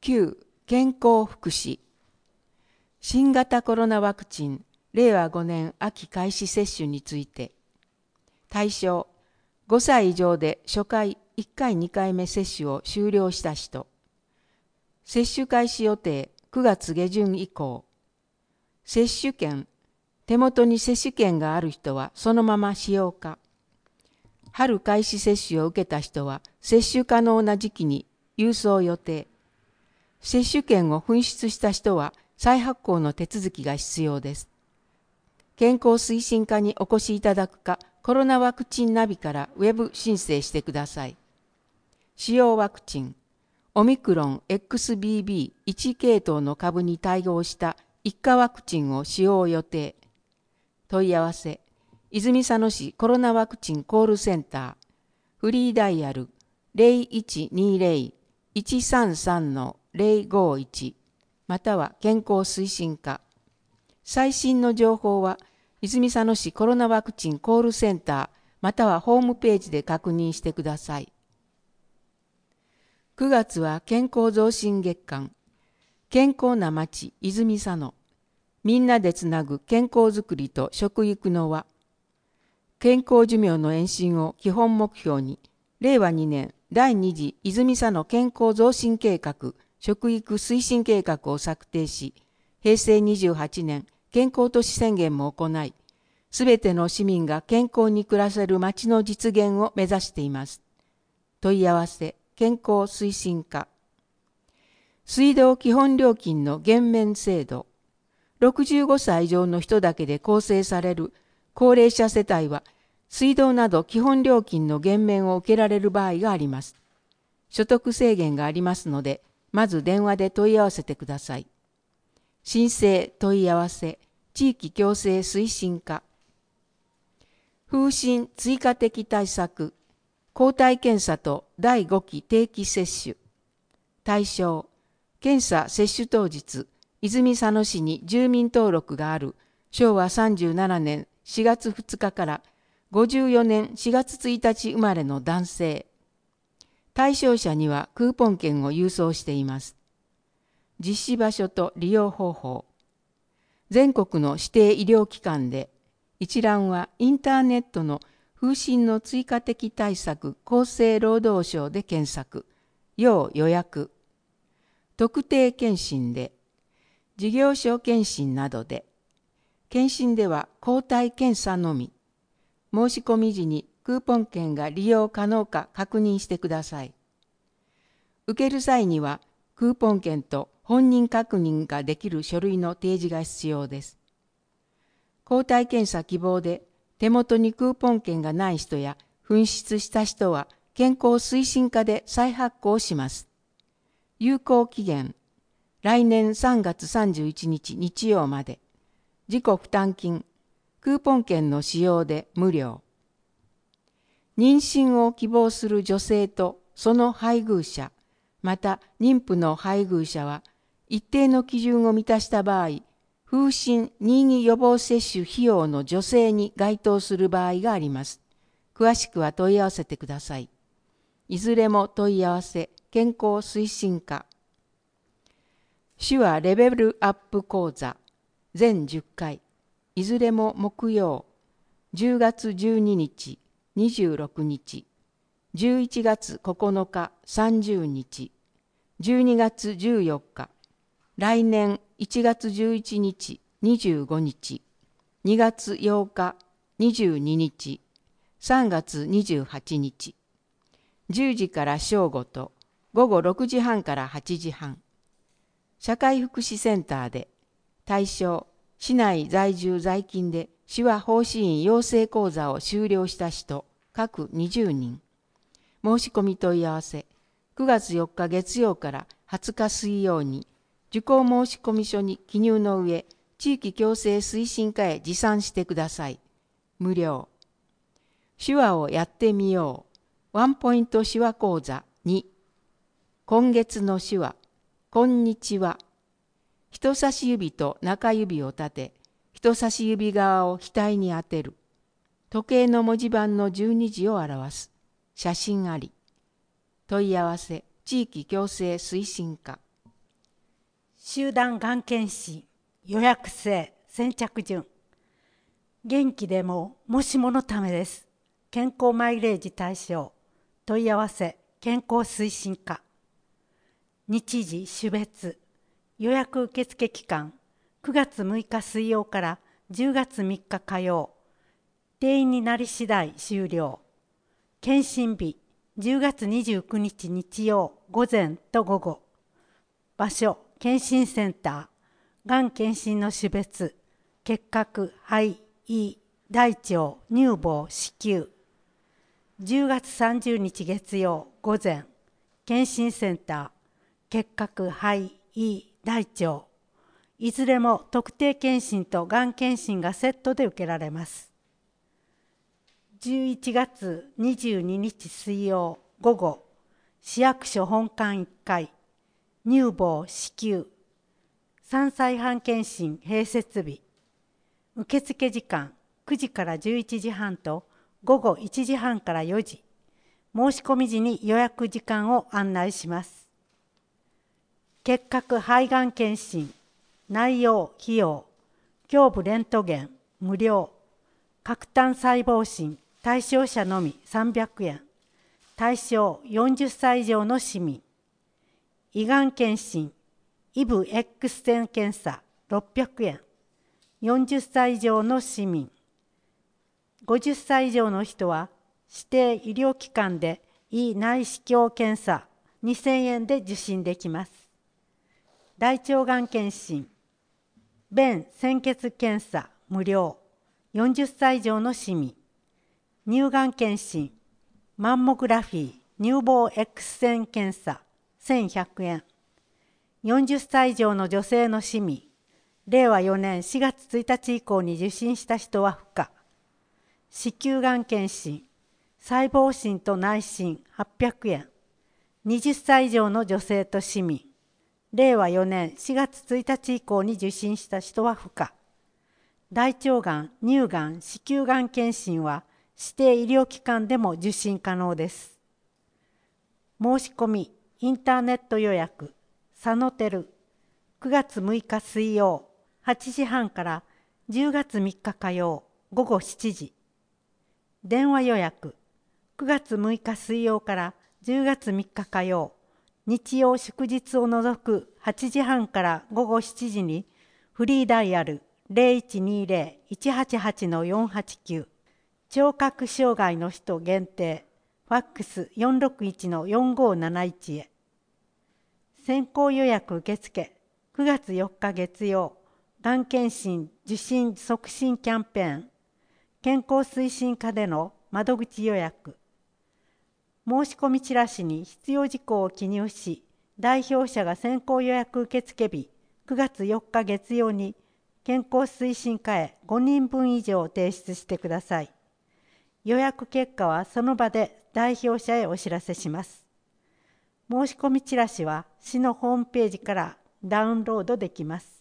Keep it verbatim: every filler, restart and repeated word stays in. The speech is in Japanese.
きゅう健康福祉。新型コロナワクチンれいわごねん秋開始接種について、対象ごさい以上で初回いっかいにかいめ接種を終了した人、接種開始予定くがつげじゅん以降、接種券、手元に接種券がある人はそのまま使用か、春開始接種を受けた人は接種可能な時期に郵送予定。接種券を紛失した人は再発行の手続きが必要です。健康推進課にお越しいただくか、コロナワクチンナビからウェブ申請してください。使用ワクチン、オミクロン エックスビービーいち 系統の株に対応した一価ワクチンを使用予定。問い合わせ、泉佐野市コロナワクチンコールセンター、フリーダイヤル ゼロいちにゼロ いちさんさん ゼロごいち または健康推進課。最新の情報は泉佐野市コロナワクチンコールセンターまたはホームページで確認してください。くがつは健康増進月間、健康な町泉佐野、みんなでつなぐ健康づくりと食育の輪、健康寿命の延伸を基本目標に、れいわにねんだいに次泉佐野健康増進計画、食育推進計画を策定し、へいせいにじゅうはちねん健康都市宣言も行い、すべての市民が健康に暮らせる町の実現を目指しています。問い合わせ、健康推進課。水道基本料金の減免制度。ろくじゅうごさい以上の人だけで構成される高齢者世帯は、水道など基本料金の減免を受けられる場合があります。所得制限がありますので、まず電話で問い合わせてください。申請問い合わせ、地域共生推進課。風疹追加的対策、抗体検査とだいごき定期接種。対象、検査接種当日、泉佐野市に住民登録があるしょうわさんじゅうななねんしがつふつかからごじゅうよねんしがつついたち生まれの男性。対象者にはクーポン券を郵送しています。実施場所と利用方法。全国の指定医療機関で、一覧はインターネットの風疹の追加的対策厚生労働省で検索。要予約。特定健診で、事業所健診などで、健診では抗体検査のみ。申し込み時にクーポン券が利用可能か確認してください。受ける際にはクーポン券と本人確認ができる書類の提示が必要です。抗体検査希望で手元にクーポン券がない人や紛失した人は健康推進課で再発行します。有効期限、来年さんがつさんじゅういちにち日曜まで。自己負担金、クーポン券の使用で無料。妊娠を希望する女性とその配偶者、また妊婦の配偶者は一定の基準を満たした場合、風疹任意予防接種費用の助成に該当する場合があります。詳しくは問い合わせてください。いずれも問い合わせ、健康推進課。手話レベルアップ講座、全じゅっかい、いずれも木曜、じゅうがつじゅうににち、にじゅうろくにち、じゅういちがつここのか、さんじゅうにち、じゅうにがつじゅうよっか、来年いちがつじゅういちにち、にじゅうごにち、にがつようか、にじゅうににち、さんがつにじゅうはちにち、じゅうじから正午とごごろくじはんからはちじはん、社会福祉センターで、対象、市内在住在勤で手話奉仕員養成講座を修了した人、各にじゅうにん。申し込み問い合わせ、くがつよっか月曜からはつか水曜に、受講申込書に記入の上、地域共生推進課へ持参してください。無料。手話をやってみよう。ワンポイント手話講座に。今月の手話、こんにちは。人差し指と中指を立て、人差し指側を額に当てる。時計の文字盤のじゅうにじを表す。写真あり。問い合わせ、地域共生推進課。 集団がん検診予約制先着順。元気でももしものためです。健康マイレージ対象。問い合わせ健康推進課。日時種別。予約受付期間くがつむいか水曜からじゅうがつみっか火曜。定員になり次第終了。検診日じゅうがつにじゅうくにち日曜午前と午後。場所検診センター。がん検診の種別、結核、肺、胃、大腸、乳房、子宮。じゅうがつさんじゅうにち月曜午前、検診センター、結核、肺、胃、大腸。いずれも特定検診とがん検診がセットで受けられます。じゅういちがつにじゅうににち水曜午後、市役所本館いっかい、乳房、子宮。さんさいはん検診併設日。受付時間くじからじゅういちじはんと午後いちじはんからよじ。申し込み時に予約時間を案内します。結核肺がん検診、内容費用、胸部レントゲン無料、核単細胞診対象者のみさんびゃくえん、対象よんじゅっさい以上の市民。胃がん検診イブ X 線検査ろっぴゃくえん、よんじゅっさい以上の市民。ごじゅっさい以上の人は指定医療機関で胃内視鏡検査にせんえんで受診できます。大腸がん検診、便潜血検査無料、よんじゅっさい以上の市民。乳がん検診、マンモグラフィー乳房 X 線検査せんひゃくえん。よんじゅっさい以上の女性の市民、れいわよねんしがつついたち以降に受診した人は不可。子宮がん検診、細胞診と内診はっぴゃくえん。はたち以上の女性と市民、れいわよねんしがつついたち以降に受診した人は不可。大腸がん、乳がん、子宮がん検診は指定医療機関でも受診可能です。申し込み、インターネット予約、サノテル、くがつむいか水曜はちじはんからじゅうがつみっか火曜午後しちじ。電話予約、くがつむいか水曜からじゅうがつみっか火曜、日曜祝日を除くはちじはんから午後しちじにフリーダイヤル ゼロいちにゼロ いちはちはち よんはちきゅう、聴覚障害の人限定、ファックス よんろくいち よんごなないち へ。先行予約受付くがつよっか月曜、がん検診受診促進キャンペーン、健康推進課での窓口予約。申し込みチラシに必要事項を記入し、代表者が先行予約受付日くがつよっか月曜に健康推進課へごにんぶん以上提出してください。予約結果はその場で代表者へお知らせします。申し込みチラシは市のホームページからダウンロードできます。